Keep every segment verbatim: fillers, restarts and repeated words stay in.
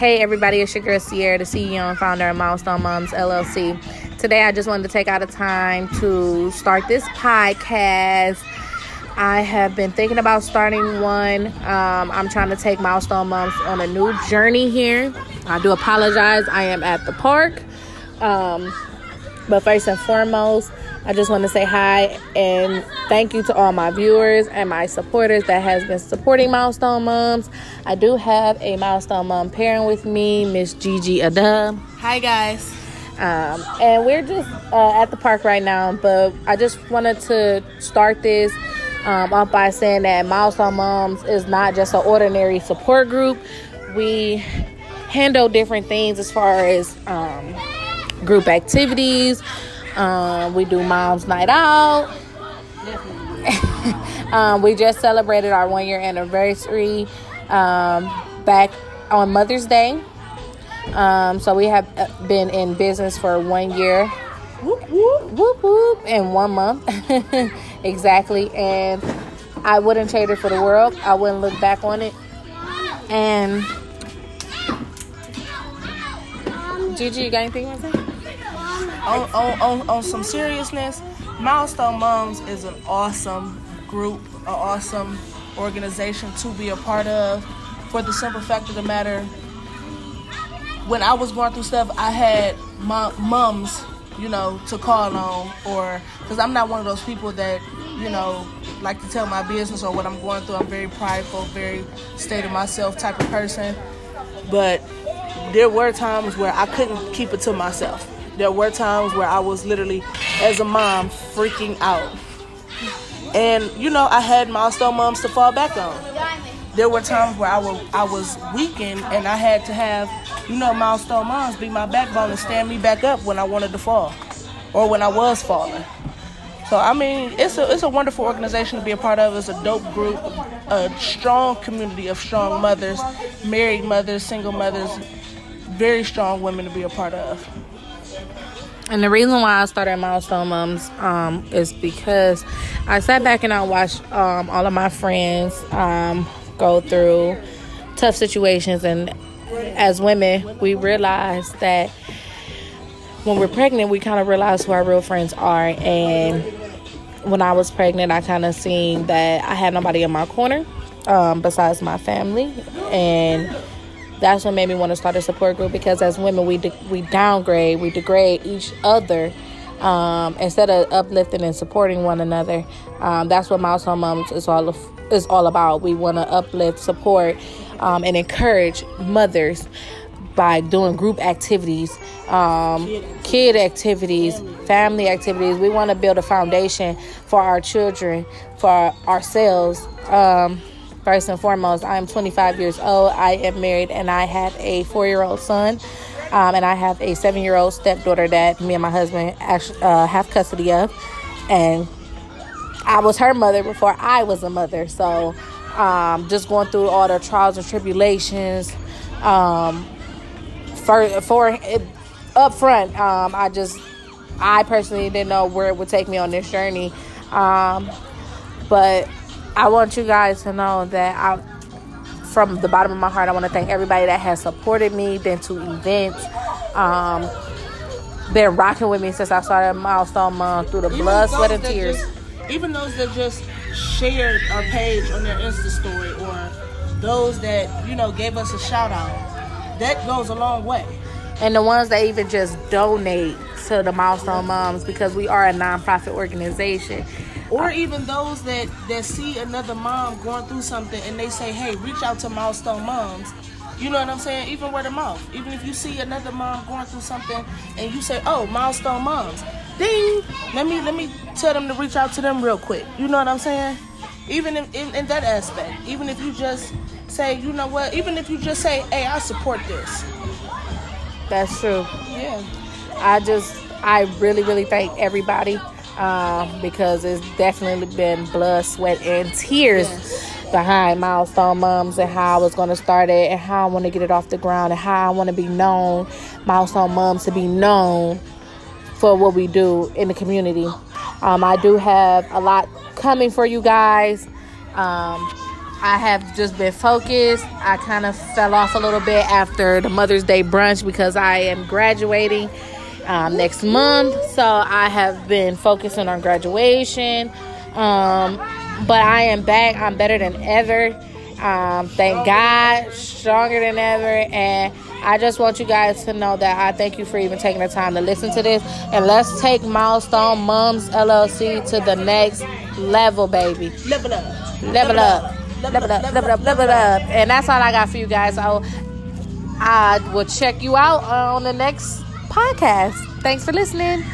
Hey everybody, it's your girl Sierra, the C E O and founder of Milestone Moms L L C. Today I just wanted to take out a time to start this podcast. I have been thinking about starting one. Um, I'm trying to take Milestone Moms on a new journey here. I do apologize. I am at the park. Um, but first and foremost, I just want to say hi and thank you to all my viewers and my supporters that has been supporting Milestone Moms. I do have a Milestone Mom parent with me, Miss Gigi Adub. Hi guys. Um, and we're just uh, at the park right now, but I just wanted to start this um, off by saying that Milestone Moms is not just an ordinary support group. We handle different things as far as um, group activities. Um, we do Mom's Night Out. um, we just celebrated our one year anniversary um, back on Mother's Day. Um, so we have been in business for one year. Whoop, whoop, whoop, whoop, in one month. Exactly. And I wouldn't trade it for the world. I wouldn't look back on it. And Gigi, you got anything you want to say? On, on, on, on some seriousness, Milestone Moms is an awesome group, an awesome organization to be a part of. For the simple fact of the matter, when I was going through stuff, I had mom, moms, you know, to call on, or because I'm not one of those people that, you know, like to tell my business or what I'm going through. I'm very prideful, very state of myself type of person. But there were times where I couldn't keep it to myself. There were times where I was literally, as a mom, freaking out. And, you know, I had Milestone Moms to fall back on. There were times where I, were, I was weakened and I had to have, you know, Milestone Moms be my backbone and stand me back up when I wanted to fall or when I was falling. So, I mean, it's a, it's a wonderful organization to be a part of. It's a dope group, a strong community of strong mothers, married mothers, single mothers, very strong women to be a part of. And the reason why I started Milestone Moms um, is because I sat back and I watched um, all of my friends um, go through tough situations. And as women, we realize that when we're pregnant, we kind of realize who our real friends are. And when I was pregnant, I kind of seen that I had nobody in my corner um, besides my family. And that's what made me want to start a support group, because as women, we de- we downgrade, we degrade each other um, instead of uplifting and supporting one another. Um, that's what Milestone Moms is all of, is all about. We want to uplift, support, um, and encourage mothers by doing group activities, um, kid activities, family activities. We want to build a foundation for our children, for ourselves. Um, First and foremost, I am twenty-five years old. I am married and I have a four-year-old son. Um, and I have a seven-year-old stepdaughter that me and my husband actually, uh, have custody of. And I was her mother before I was a mother. So um, just going through all the trials and tribulations. Um, for, for it, up front, um, I just, I personally didn't know where it would take me on this journey. Um, but I want you guys to know that I, from the bottom of my heart, I want to thank everybody that has supported me, been to events, um, been rocking with me since I started Milestone Mom through the even blood, sweat, and tears. Just, even those that just shared our page on their Insta story, or those that, you know, gave us a shout out, that goes a long way. And the ones that even just donate to the Milestone Moms, because we are a nonprofit organization. Or even those that, that see another mom going through something and they say, hey, reach out to Milestone Moms. You know what I'm saying? Even word of mouth. Even if you see another mom going through something and you say, oh, Milestone Moms. Ding! Let me let me tell them to reach out to them real quick. You know what I'm saying? Even in, in, in that aspect. Even if you just say, you know what? Even if you just say, hey, I support this. That's true. Yeah. I just, I really, really thank everybody. Um, because it's definitely been blood, sweat, and tears yes. behind Milestone Moms and how I was going to start it and how I want to get it off the ground and how I want to be known, Milestone Moms to be known for what we do in the community. Um, I do have a lot coming for you guys. Um, I have just been focused. I kind of fell off a little bit after the Mother's Day brunch because I am graduating um, next month. So I have been focusing on graduation. Um, but I am back. I'm better than ever. Um, thank God, stronger than ever. And I just want you guys to know that I thank you for even taking the time to listen to this. And let's take Milestone Moms L L C to the next level, baby. Level up. Level up. Level up. Level up. Level up. And that's all I got for you guys. So I will check you out on the next podcast. Thanks for listening.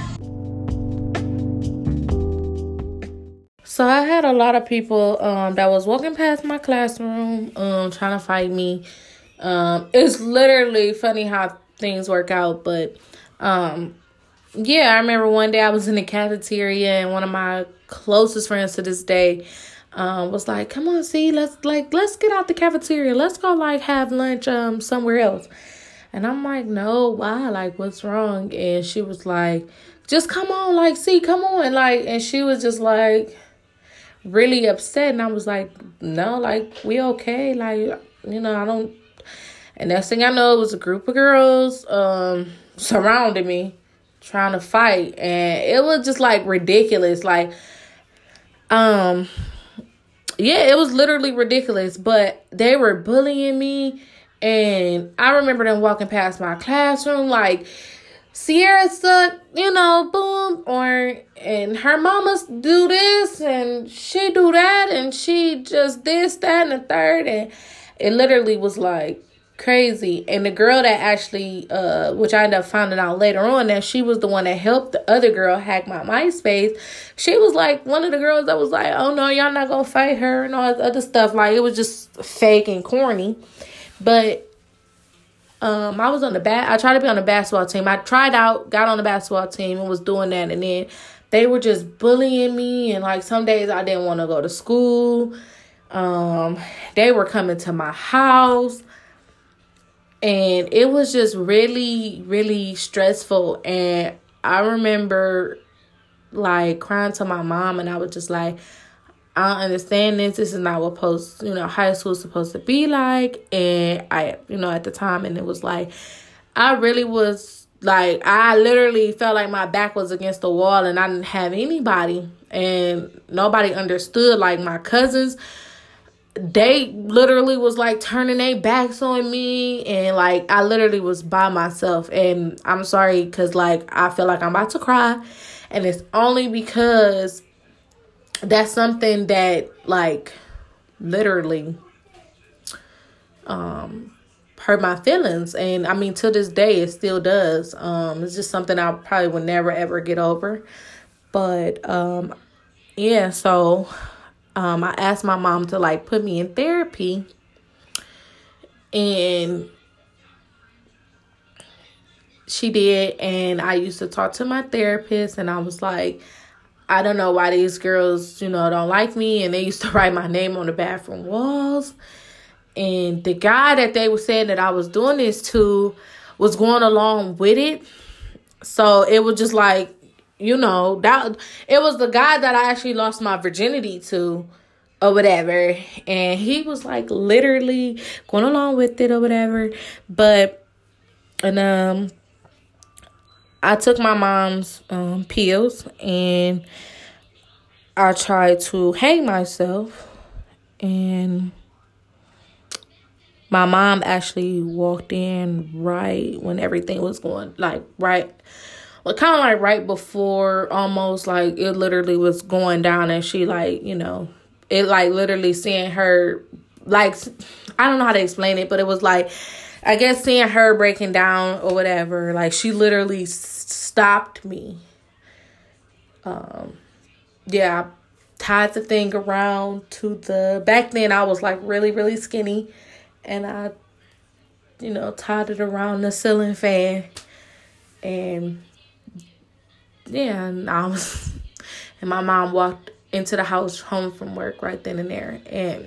So I had a lot of people um, that was walking past my classroom um, trying to fight me. Um, it's literally funny how things work out. But um, yeah, I remember one day I was in the cafeteria and one of my closest friends to this day um, was like, come on, see, let's like let's get out the cafeteria. Let's go like have lunch um somewhere else. And I'm like, no, why? Like, what's wrong? And she was like, just come on, like, see, come on. Like, and she was just like really upset. And I was like, no, like, we okay. Like, you know, I don't. And next thing I know, it was a group of girls um, surrounding me trying to fight. And it was just like ridiculous. Like, um, yeah, it was literally ridiculous. But they were bullying me. And I remember them walking past my classroom like, Sierra suck, you know, boom, or, and her mama do this, and she do that, and she just this, that, and the third, and it literally was, like, crazy. And the girl that actually, uh, which I ended up finding out later on, that she was the one that helped the other girl hack my MySpace, she was, like, one of the girls that was like, oh, no, y'all not gonna fight her, and all this other stuff. Like, it was just fake and corny, but Um, I was on the bat. I tried to be on the basketball team. I tried out, got on the basketball team, and was doing that. And then they were just bullying me. And like some days I didn't want to go to school. Um, they were coming to my house, and it was just really, really stressful. And I remember like crying to my mom, and I was just like, I don't understand this. This is not what post, you know, high school is supposed to be like. And I, you know, at the time, and it was like, I really was like, I literally felt like my back was against the wall and I didn't have anybody, and nobody understood. Like my cousins, they literally was like turning their backs on me, and like I literally was by myself. And I'm sorry, because like I feel like I'm about to cry, and it's only because that's something that, like, literally um, hurt my feelings. And, I mean, to this day, it still does. Um, it's just something I probably would never, ever get over. But, um, yeah, so um, I asked my mom to, like, put me in therapy. And she did. And I used to talk to my therapist, and I was like, I don't know why these girls, you know, don't like me. And they used to write my name on the bathroom walls. And the guy that they were saying that I was doing this to was going along with it. So it was just like, you know, that it was the guy that I actually lost my virginity to or whatever. And he was like literally going along with it or whatever. But, and, um, I took my mom's um, pills, and I tried to hang myself, and my mom actually walked in right when everything was going, like, right, well, kind of like right before, almost like it literally was going down, and she, like, you know, it, like, literally seeing her, like, I don't know how to explain it, but it was like, I guess seeing her breaking down or whatever, like, she literally s- stopped me. Um, yeah, I tied the thing around to the, back then I was, like, really, really skinny, and I, you know, tied it around the ceiling fan, and, yeah, and I was, and my mom walked into the house home from work right then and there, and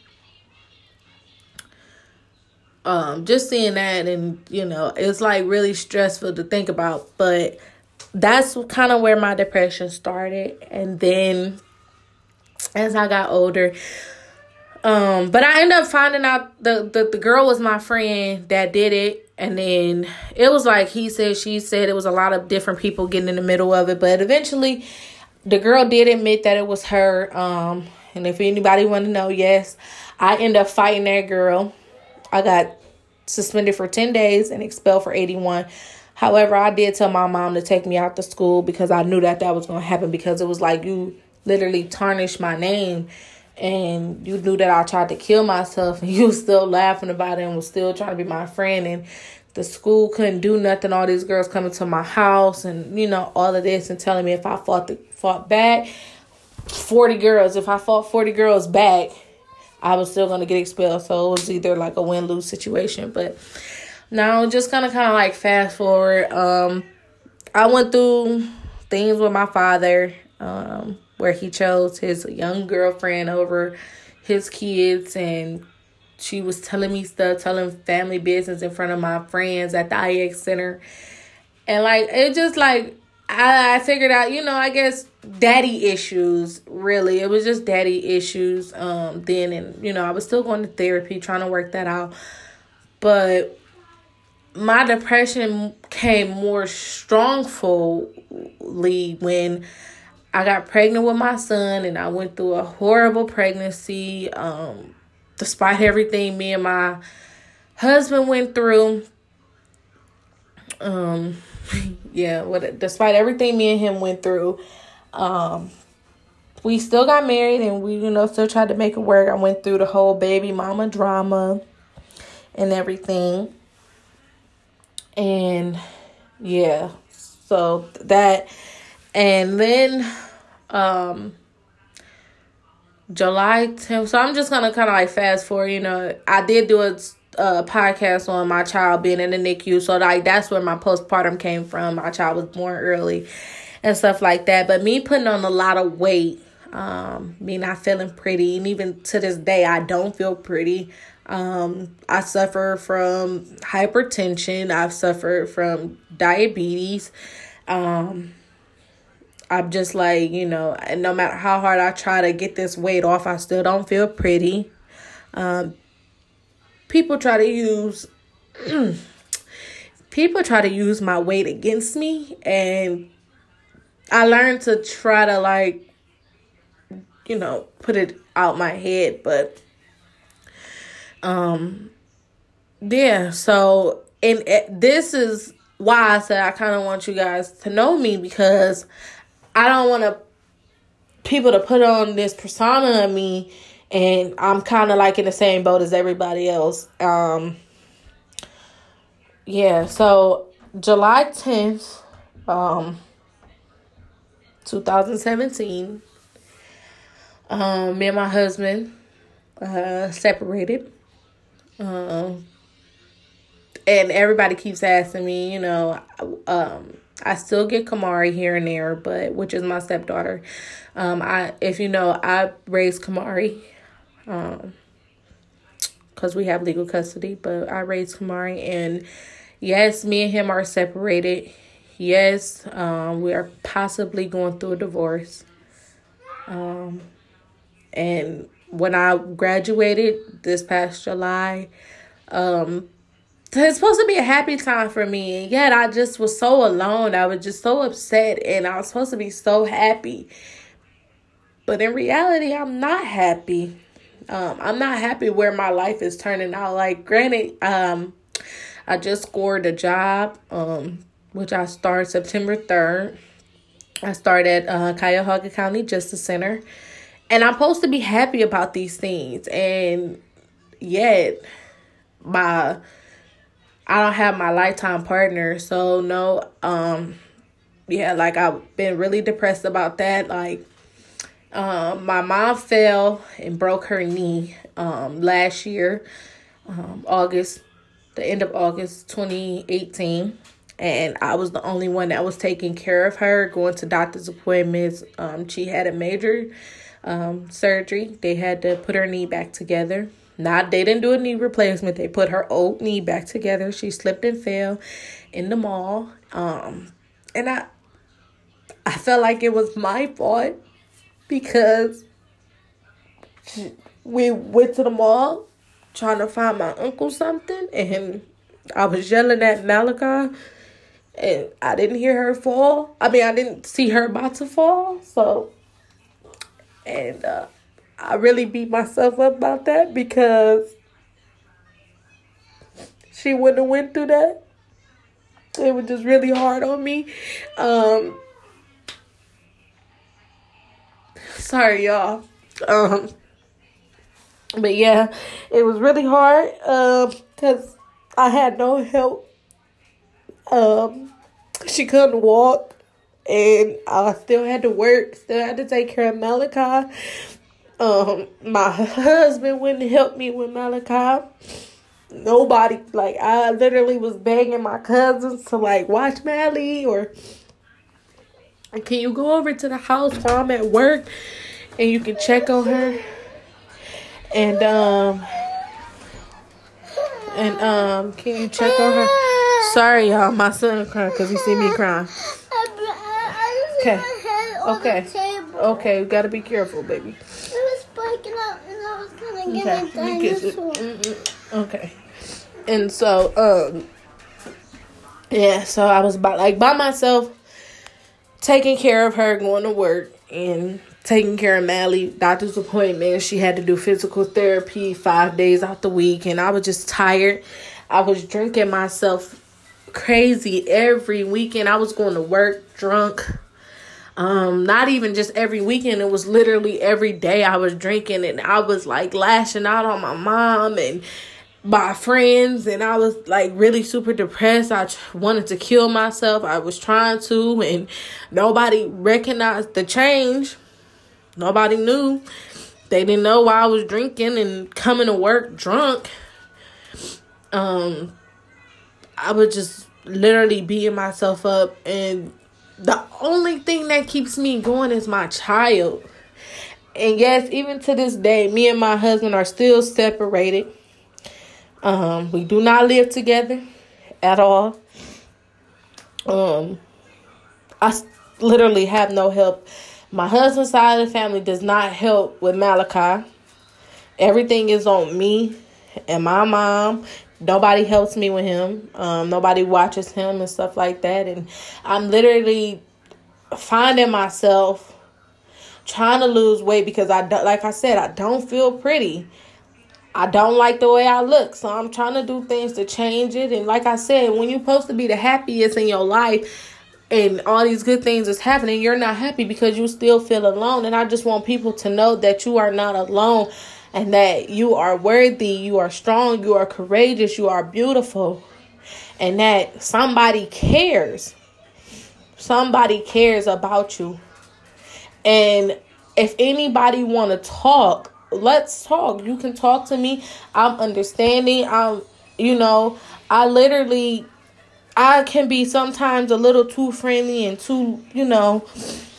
Um, just seeing that, and, you know, it's like really stressful to think about, but that's kind of where my depression started. And then as I got older, Um, but I ended up finding out the, the, the girl was my friend that did it. And then it was like he said, she said, it was a lot of different people getting in the middle of it. But eventually, the girl did admit that it was her. Um, and if anybody want to know, yes, I ended up fighting that girl. I got suspended for ten days and expelled for eighty-one. However, I did tell my mom to take me out to school because I knew that that was going to happen, because it was like you literally tarnished my name and you knew that I tried to kill myself and you was still laughing about it and was still trying to be my friend, and the school couldn't do nothing. All these girls coming to my house and, you know, all of this and telling me if I fought the, fought back, forty girls, if I fought forty girls back, I was still going to get expelled. So it was either like a win-lose situation. But now just kind of kind of like fast forward. Um, I went through things with my father um, where he chose his young girlfriend over his kids, and she was telling me stuff, telling family business in front of my friends at the I X Center. And like, it just like, I, I figured out, you know, I guess daddy issues, really. It was just daddy issues um, then. And, you know, I was still going to therapy, trying to work that out. But my depression came more strongfully when I got pregnant with my son, and I went through a horrible pregnancy. Um, despite everything me and my husband went through, um, yeah, what despite everything me and him went through, um, we still got married, and we, you know, still tried to make it work. I went through the whole baby mama drama and everything. And yeah, so that, and then um, July tenth. So I'm just gonna kind of like fast forward. You know, I did do a, a podcast on my child being in the N I C U, so like that's where my postpartum came from. My child was born early and stuff like that. But me putting on a lot of weight, um, me not feeling pretty, and even to this day, I don't feel pretty. Um, I suffer from hypertension. I've suffered from diabetes. Um, I'm just like, you know, no matter how hard I try to get this weight off, I still don't feel pretty. Um, people try to use, people try to use my weight against me, and I learned to try to like, you know, put it out my head, but Um, yeah, so, and it, this is why I said I kind of want you guys to know me, because I don't want to, people to put on this persona of me, and I'm kind of like in the same boat as everybody else. Um, yeah, so July tenth, um, twenty seventeen, um, me and my husband, uh, separated. Um, and everybody keeps asking me, you know, um, I still get Kamari here and there, but which is my stepdaughter. Um, I, if you know, I raised Kamari, um, cause we have legal custody, but I raised Kamari, and yes, me and him are separated. Yes, um, we are possibly going through a divorce. Um, and when I graduated this past July, um, it's supposed to be a happy time for me. And yet I just was so alone. I was just so upset, and I was supposed to be so happy. But in reality, I'm not happy. Um, I'm not happy where my life is turning out. Like, granted, um, I just scored a job, um, which I started September third. I started at uh, Cuyahoga County Justice Center. And I'm supposed to be happy about these things. And yet, my I don't have my lifetime partner. So, no, um, yeah, like, I've been really depressed about that. Like, um, my mom fell and broke her knee um, last year, um, August, the end of August twenty eighteen. And I was the only one that was taking care of her, going to doctor's appointments. Um, she had a major Um, surgery. They had to put her knee back together. Not, they didn't do a knee replacement. They put her old knee back together. She slipped and fell in the mall. Um, and I, I felt like it was my fault, because she, we went to the mall trying to find my uncle something, and I was yelling at Malachi, and I didn't hear her fall. I mean, I didn't see her about to fall, so, and uh, I really beat myself up about that because she wouldn't have went through that. It was just really hard on me. Um, sorry, y'all. Um, but yeah, it was really hard because um, I had no help. Um, she couldn't walk, and I still had to work. Still had to take care of Malachi. Um, my husband wouldn't help me with Malachi. Nobody, like, I literally was begging my cousins to, like, watch Mally, or can you go over to the house while I'm at work and you can check on her? And, um, and, um, can you check on her? Sorry, y'all, my son crying because he see me crying. Okay, okay, okay, we gotta be careful, baby. Okay. Okay. And so, um, yeah, so I was by, like by myself, taking care of her, going to work, and taking care of Mally, doctor's appointment. She had to do physical therapy five days out the week, and I was just tired. I was drinking myself crazy every weekend. I was going to work drunk. Um, not even just every weekend. It was literally every day I was drinking, and I was like lashing out on my mom and my friends, and I was like really super depressed. I wanted to kill myself. I was trying to, and nobody recognized the change. Nobody knew. They didn't know why I was drinking and coming to work drunk. Um, I was just literally beating myself up, and the only thing that keeps me going is my child. And yes, even to this day, me and my husband are still separated. Um, we do not live together at all. Um, I literally have no help. My husband's side of the family does not help with Malachi. Everything is on me and my mom. Nobody helps me with him. Um, nobody watches him and stuff like that. And I'm literally finding myself trying to lose weight because I don't, like I said, I don't feel pretty. I don't like the way I look. So I'm trying to do things to change it. And like I said, when you're supposed to be the happiest in your life and all these good things is happening, you're not happy because you still feel alone. And I just want people to know that you are not alone. And that you are worthy, you are strong, you are courageous, you are beautiful. And that somebody cares. Somebody cares about you. And if anybody want to talk, let's talk. You can talk to me. I'm understanding. I'm, you know, I literally, I can be sometimes a little too friendly and too, you know,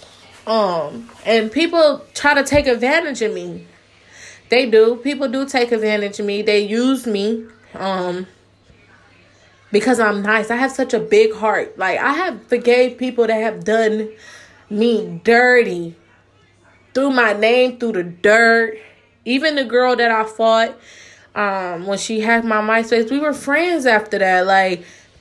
um, and people try to take advantage of me. They do. People do take advantage of me. They use me um, because I'm nice. I have such a big heart. Like, I have forgave people that have done me dirty. Threw my name through the dirt. Even the girl that I fought um, when she had my MySpace, we were friends after that. Like,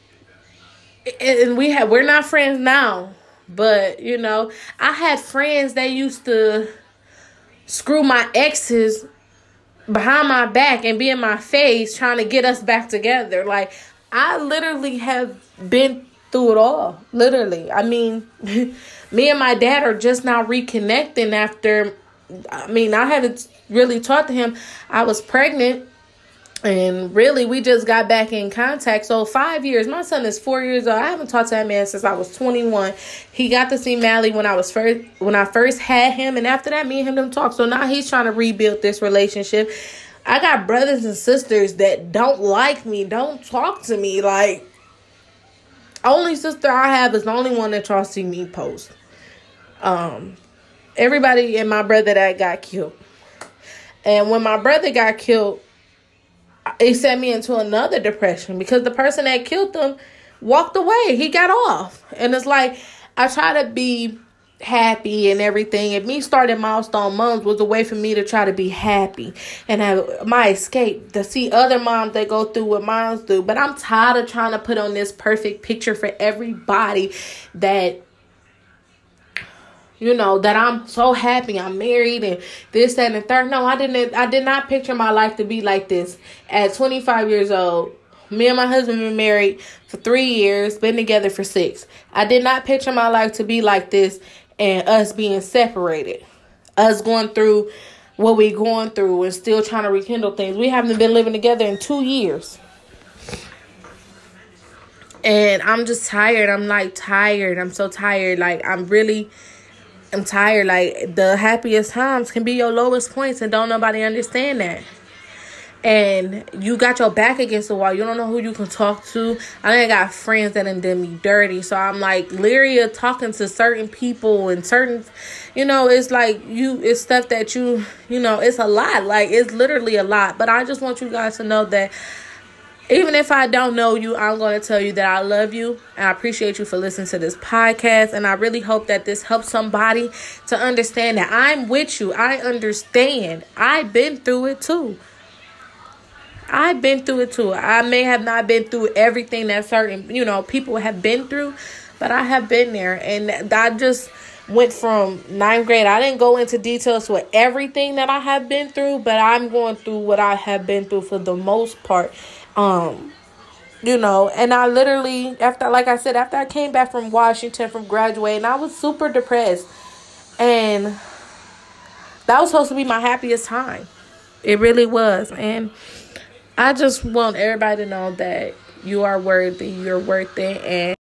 and we had, we're not friends now. But, you know, I had friends that used to screw my exes behind my back and be in my face trying to get us back together. Like, I literally have been through it all. Literally. I mean, me and my dad are just now reconnecting after, I mean, I haven't really talked to him. I was pregnant, and really we just got back in contact. So five years, my son is four years old. I haven't talked to that man since I was twenty-one. He got to see Mally when I was first, when I first had him. And after that, me and him didn't talk. So now he's trying to rebuild this relationship. I got brothers and sisters that don't like me, don't talk to me. Like, only sister I have is the only one that y'all see me post. Um, everybody and my brother that got killed. And when my brother got killed, it sent me into another depression because the person that killed him walked away. He got off. And it's like, I try to be happy and everything. And me starting Milestone Moms was a way for me to try to be happy and have my escape to see other moms that go through what moms do. But I'm tired of trying to put on this perfect picture for everybody that, you know, that I'm so happy I'm married and this, that, and the third. No, I didn't. I did not picture my life to be like this. At twenty-five years old, me and my husband been married for three years, been together for six. I did not picture my life to be like this and us being separated. Us going through what we going through and still trying to rekindle things. We haven't been living together in two years. And I'm just tired. I'm like tired. I'm so tired. Like I'm really, I'm tired. Like the happiest times can be your lowest points and don't nobody understand that. And you got your back against the wall. You don't know who you can talk to. I ain't got friends that done did me dirty. So I'm like leery of talking to certain people and certain, you know, it's like you, it's stuff that you, you know, it's a lot. Like it's literally a lot. But I just want you guys to know that even if I don't know you, I'm going to tell you that I love you. And I appreciate you for listening to this podcast. And I really hope that this helps somebody to understand that I'm with you. I understand. I've been through it too. I've been through it too. I may have not been through everything that certain, you know, people have been through, but I have been there. And I just went from ninth grade. I didn't go into details with everything that I have been through, but I'm going through what I have been through for the most part. Um, you know, and I literally, after, like I said, after I came back from Washington from graduating, I was super depressed. And that was supposed to be my happiest time. It really was. And I just want everybody to know that you are worthy, you're worth it, and